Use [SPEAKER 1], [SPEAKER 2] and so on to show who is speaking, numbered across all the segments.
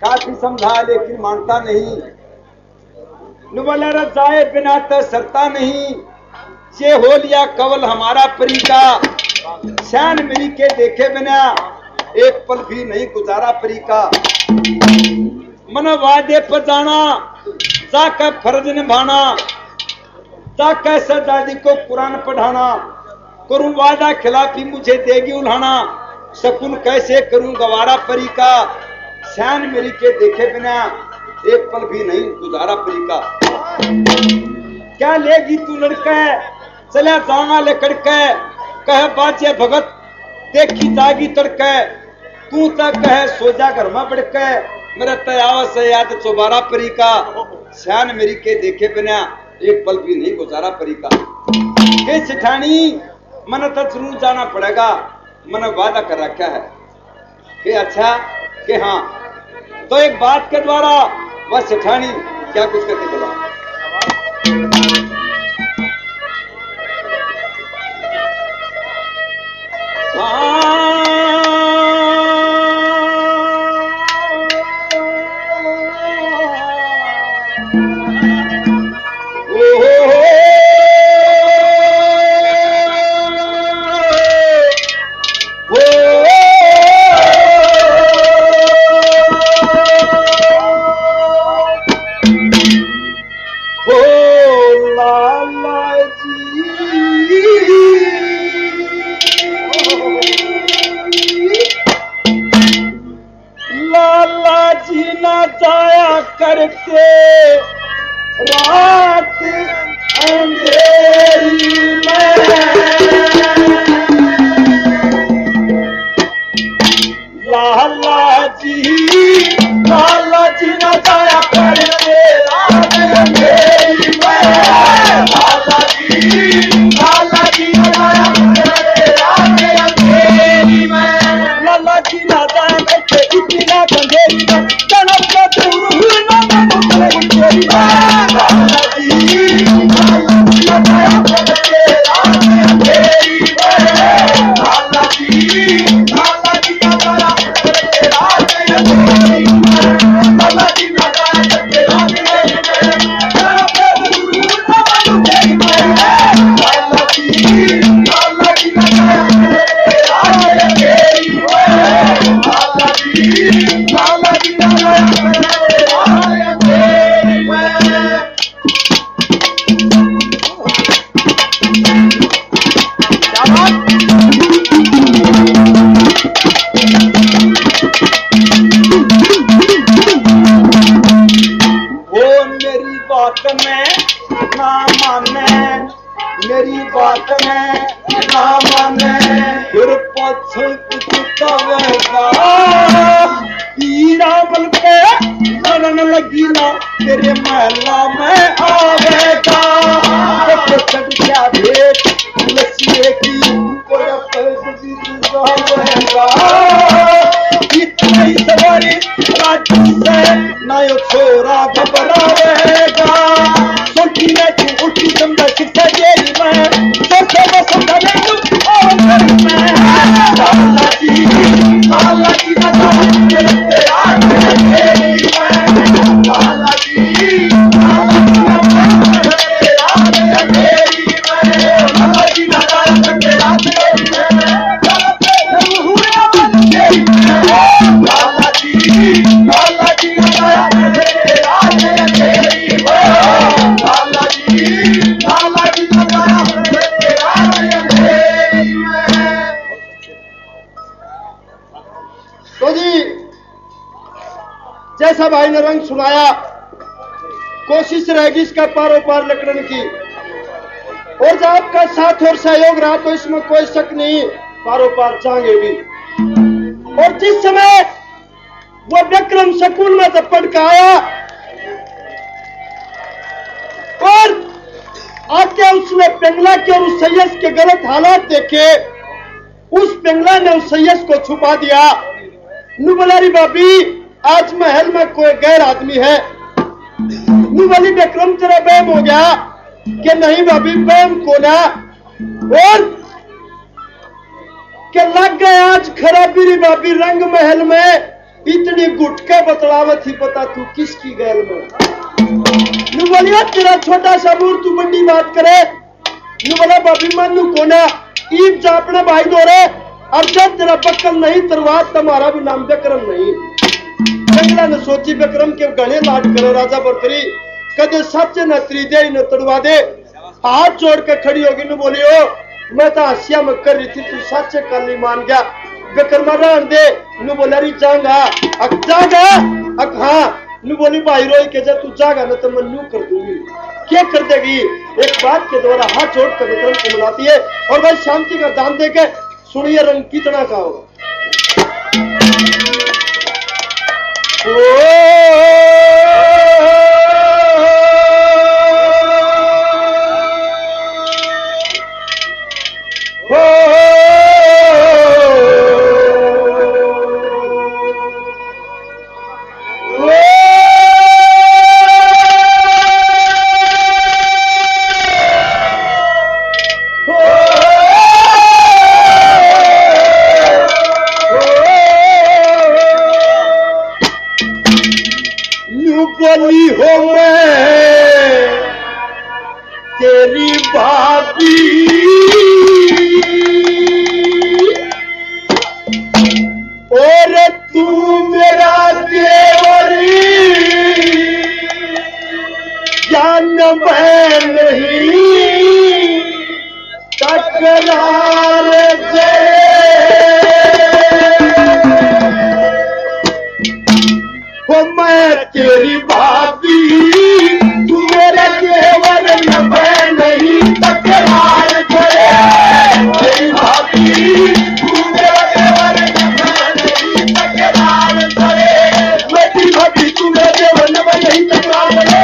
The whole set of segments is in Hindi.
[SPEAKER 1] काफी समझा लेकिन मानता नहीं। नु बोला जाए बिना तो सरता नहीं, ये हो लिया कवल हमारा परी का। शान मेरी के देखे बिना एक पल भी नहीं गुजारा परी का। मन वादे पर जाना, जाकर फर्ज निभाना, जाकर सरदादी को कुरान पढ़ाना। करूं वादा खिलाफी मुझे देगी उल्हाना, शकुन कैसे करूं गवारा परी का। शान मेरी के देखे बिना एक पल भी नहीं गुजारा परी का। क्या लेगी तू लड़के, चले जाना लेकर के, कह बाजे भगत देखी जागी तड़के। तू तक कह सो जा घर में बढ़के, मेरा तयाव से याद चौबारा परी का। शान मेरी के देखे बिना एक पल भी नहीं गुजारा परी का। के सिठानी मन तो जरूर जाना पड़ेगा, मन वादा कर रखा है कि अच्छा कि हाँ। तो एक बात के द्वारा वह सिठानी क्या कुछ करके बोला।
[SPEAKER 2] जैसा भाई ने रंग सुनाया, कोशिश रहेगी इसका पारों पार लकड़न की। और जब आपका साथ और सहयोग रहा तो इसमें कोई शक नहीं, पारों पार जाएंगे भी। और जिस समय वो विक्रम स्कूल में जब पढ़ के आया और आके उसने पिंगला के और उस सैयद के गलत हालात देखे, उस पिंगला ने उस सैयद को छुपा दिया। नुबलारी बाबी, आज महल में कोई गैर आदमी है। नुबली विक्रम तेरा बैम हो गया कि नहीं भाभी, बैम को ना। और के लग गए आज खराबी री बाबी रंग महल में, इतनी गुट के बतलावत ही पता तू किसकी गैल में। नु बोलिया तेरा छोटा सा मूर तू बड़ी बात करे। नु बोला बाबी मन नु कोना ईद जा अपने भाई दोरे और जब तेरा बक्कल नहीं तरवात तुम्हारा भी नाम विक्रम नहीं। बंगला ने सोची विक्रम के गले लाड करे राजा बरतरी कदे सच न त्रिदे न तड़वा दे। हाथ जोड़ के खड़ी होगी नु बोलियो मैं तो हसिया में कर रही थी तू सच कर नहीं मान गया। विक्रमा रहन दे नु बोला री जागा अक जागा अक हाँ नु बोली भाई रोई के जा तू जागा न तो मैं नू कर दूंगी। क्या कर देगी एक बात के द्वारा हाथ जोड़ कर विक्रम को बुलाती है और भाई शांति का दान दे के सुनिए रंग कितना का होगा। बोली हो मैं तेरी भाभी और तू मेरा देवरी जान मैं नहीं तकरार से हो मैं तेरी भाभी तू मेरा देवर न मैं नहीं तकरार करे। तेरी भाभी तू मेरा देवर न मैं नहीं तकरार करे। मैं तेरी भाभी तू मेरा देवर न मैं नहीं तकरार करे।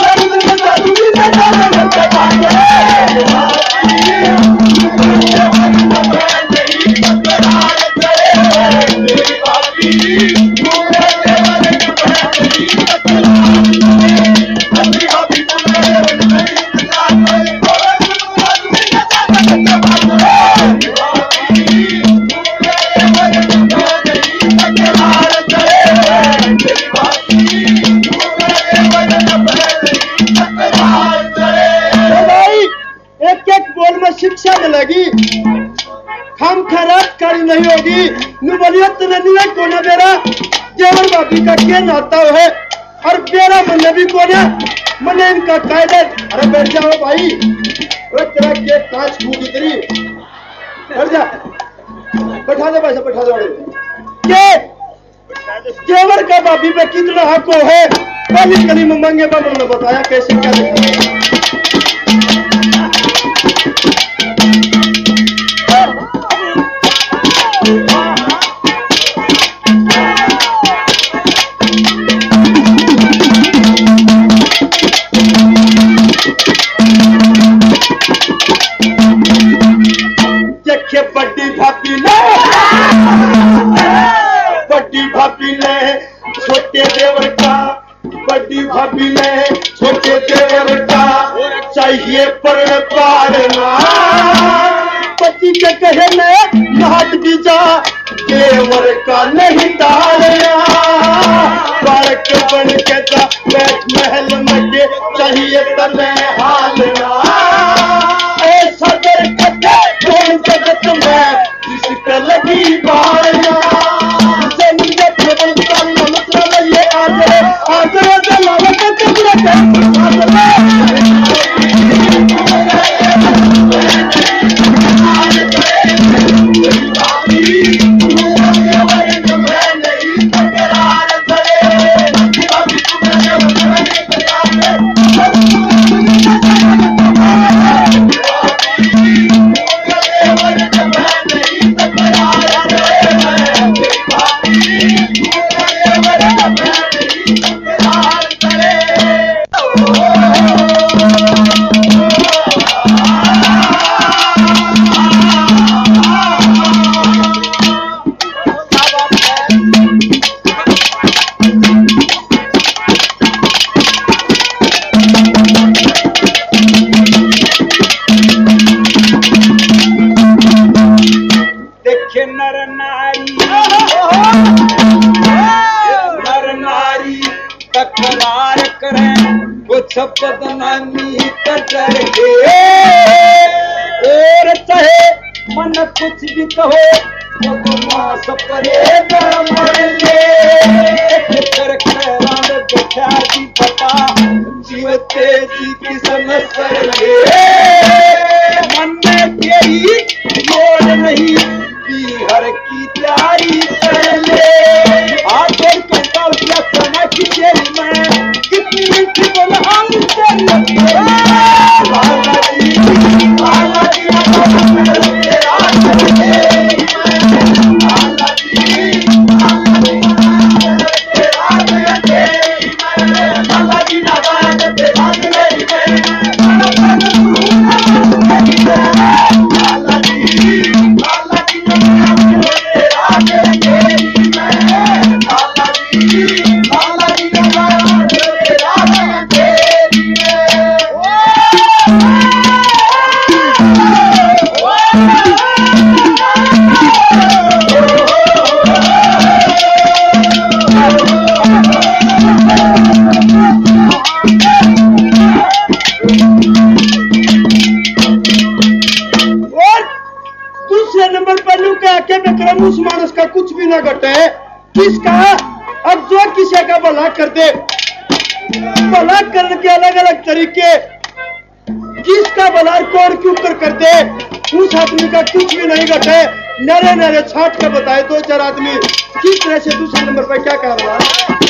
[SPEAKER 2] शिक्षा मिलेगी हम खराब करी नहीं होगी। नु बोलिए तने नुए कोना बेरा देवर भाभी का क्या नाता है और बेरा मन भी कोना मने इनका कायदे। अरे बैठ जाओ भाई अरे तेरा के कांच फूट उतरी बैठ जा बैठा दे भाई बैठा दो के देवर का भाभी पे कितना हक है पहली कली में मंगे बाबू ने बताया कैसे क्या लिखा। बड़ी भाभी ने छोटे देवर का बड़ी भाभी ने छोटे देवर का चाहिए पर पारना। पति के कहे में हाथ भी जा देवर का नहीं डालना। बालक बन के जा बैठ महल में के चाहिए तने हालना। ऐसा दर कटे कौन जगत में जिसका लगी बारना।
[SPEAKER 1] नर नारी सब बदनामी कर के और चाहे मन कुछ भी कहो वो तो मास परे मरेंगे कर बैठा जी पता जीव तेजी की समझेंगे मन में तेरी लोड़ नहीं हर की तैयारी कर ले आज कहता हूँ क्या सोना की तेरी मैं कितनी मीठी बोलहाल तेरी
[SPEAKER 2] उस मानस का कुछ भी ना घटे किसका अब जो किसी का भला कर दे भला करने के अलग अलग तरीके किसका भला कौन क्यों कर दे उस आदमी का कुछ भी नहीं घटे नरे नरे छाट के बताए दो चार आदमी किस तरह से दूसरे नंबर पर क्या कर रहा है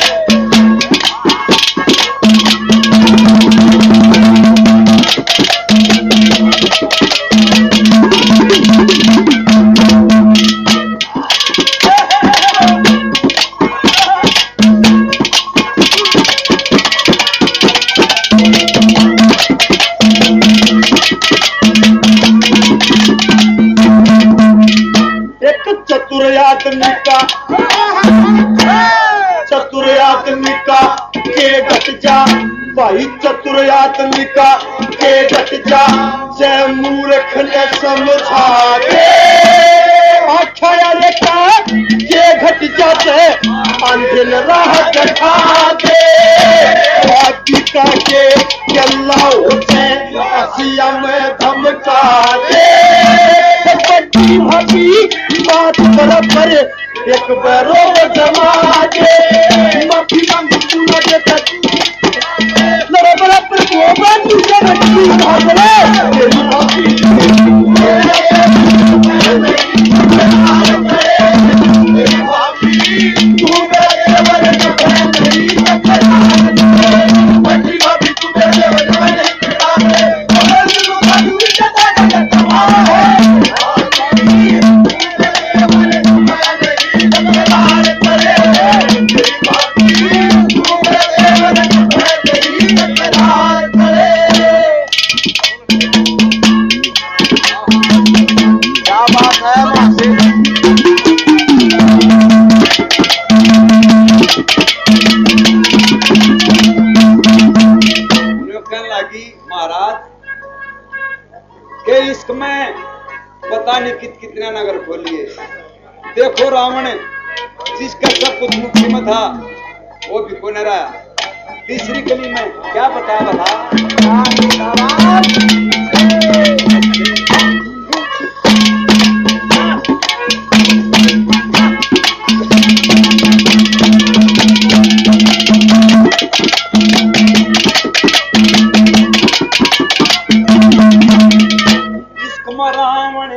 [SPEAKER 2] चतुर आदमी का के घट जा भाई चतुर आदमी का के घट जा से मूर्ख ने समझा दे आख्या का के घट जाते अंधेर राह दिखा दे का के अल्लाह से असिया में धमका दे बड़ी भाभी बात बराबर एक बरो जमा दे माफी मांग पूरा देता लड़ा बराबर को बात दूसरा रखी भागरे तेरी माफी तू मेरे बड़े नहीं बड़ी भाभी तू मेरे बड़े कितने नगर खोलिए देखो रावण जिसका सब कुछ मुक्ति में था वो भी को न रहा तीसरी कली में क्या बता रहा रावण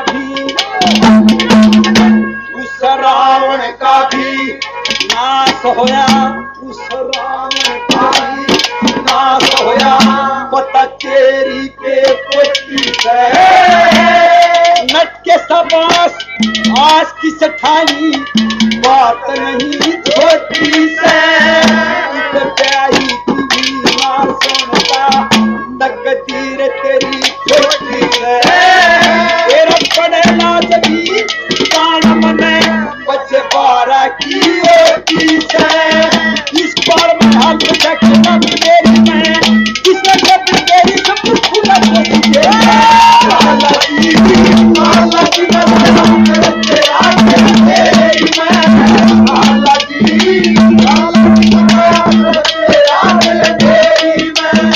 [SPEAKER 2] का भी नाश होया उस रावण का भी नाश होया पता तेरी के कोठी से नट के सबास आज की सठाई बात नहीं छोटी से प्यारी की मां सोनता तकदीर तेरी छोटी से तेरा पड़ेला जबी कान मने बच्चे बारा की होती से इस बार में हाथ रखना तेरी में किसने कब तेरी सब खुला होती है अल्लाह की तेरा तेरी में अल्लाह की तेरा तेरी में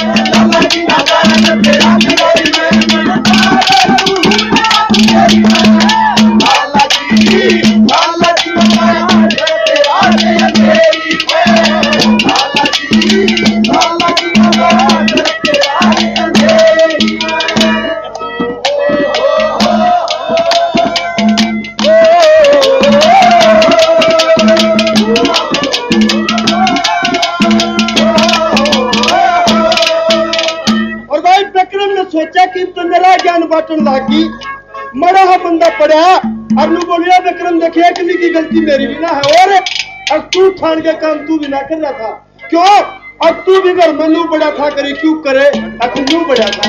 [SPEAKER 2] बाटन लागी मरा हा बंदा पड़ा और नु बोलिया विक्रम देखिए कि की गलती मेरी भी ना है और अब तू ठान के काम तू भी ना कर रहा था क्यों अब तू भी घर में नू बड़ा था करी क्यों करे अब नू बड़ा था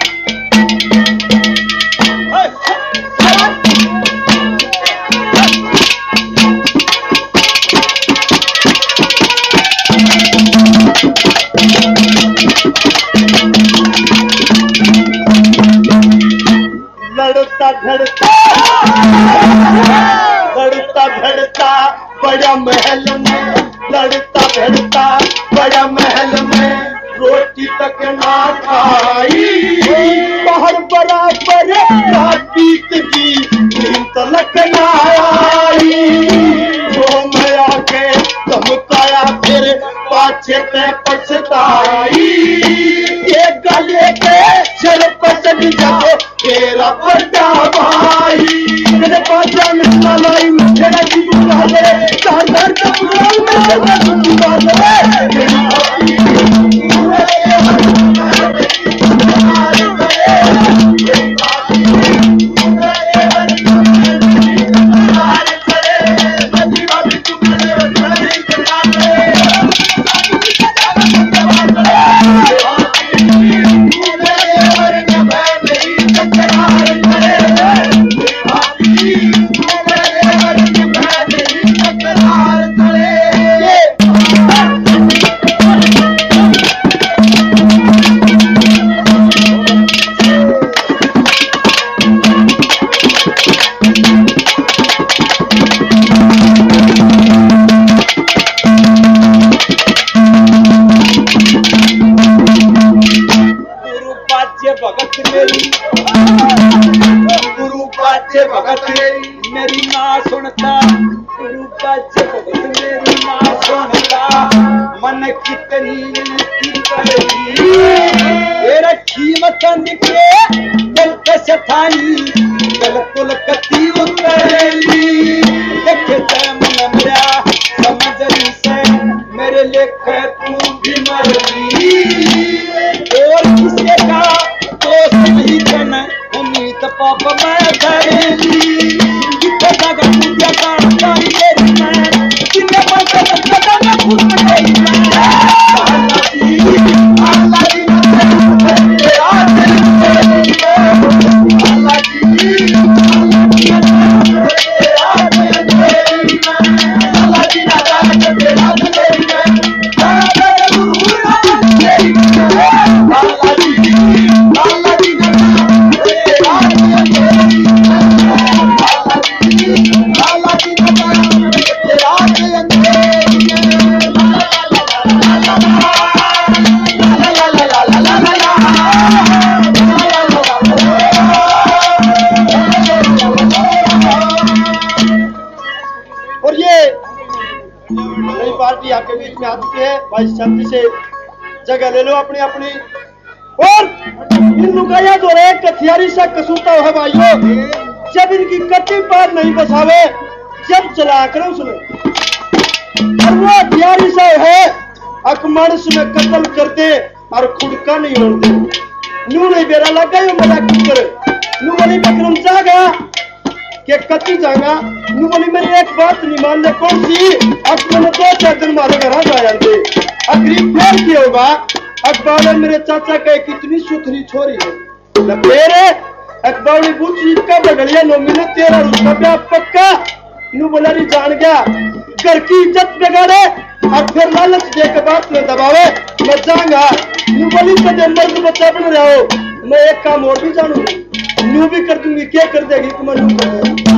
[SPEAKER 2] लड़ता धड़ता बड़ा महल में लड़ता धड़ता बड़ा महल में रोटी तक ना खाई बाहर बराबर रात बीत गई नींद तलक ना आई वो मैं आके धमकाया फिर पाछे पे पछताई ये गले पे चल पसंद जाओ तेरा बड़ा भाई मेरे पास जान ना लाई मेरा जीवन ना ले साधारण का पुराण में तेरा जीवन ना ले मेरी ना सुनता गुरु बाजे भगत मेरी ना सुनता मन कितनी विनती करेगी ये रखी मत दिखे दिल कैसे थाई दिल कुल कती उतरेगी देखे ते मन मेरा समझ से मेरे लेखे तू भी मरगी और किसे का दोस्त नहीं जन उम्मीद पाप मैं करेगी आपके बीच में आ चुके हैं भाई शांति से जगह ले लो अपनी अपनी और इन लुगाया जो है कथियारी सा कसूता है भाइयों जब इनकी कटी बात नहीं बसावे जब चला करो सुनो और वो हथियारी सा है अकमानस में कत्ल कर दे और खुड़का नहीं होने दे नू नहीं बेरा लगा यो मजाक करे नू बोली विक्रम जागा के कति जाएगा नू बोली मेरी एक बात नहीं मान ले कौन सी अब मैंने 2-4 दिन मारे घर आ जाते अगली फेर की होगा अकबर मेरे चाचा का कितनी सुथरी छोरी है फिर अकबर ने पूछी का बदलिया नो मिले तेरा उसका ब्याह पक्का नू बोला नहीं जान गया घर की इज्जत बिगाड़े और फिर लालच दे के बात में दबावे मैं जाऊंगा नू बोली तो मर्द बच्चा बन रहा हो मैं एक काम और भी जानू नू भी कर दूंगी क्या कर देगी तुम नू कर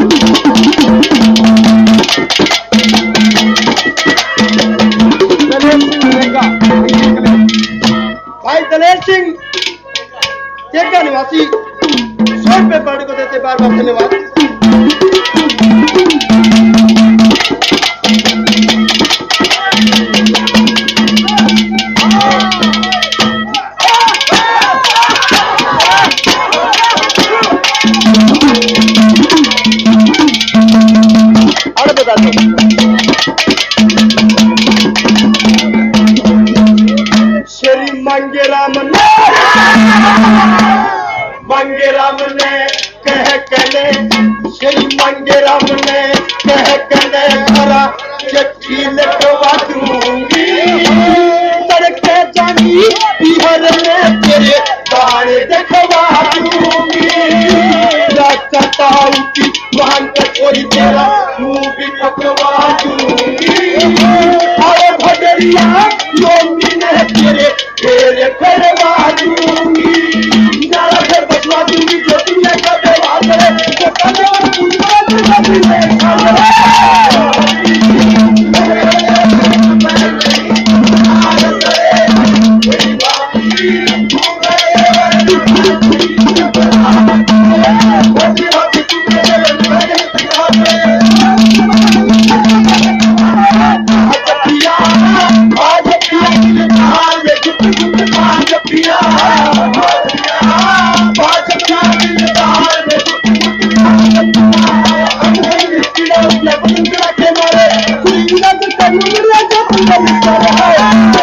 [SPEAKER 2] भाई दलेर सिंह का निवासी 100 रुपए पार्टी को देते बार बार धन्यवाद श्री मंगे राम ने जब बलिदान है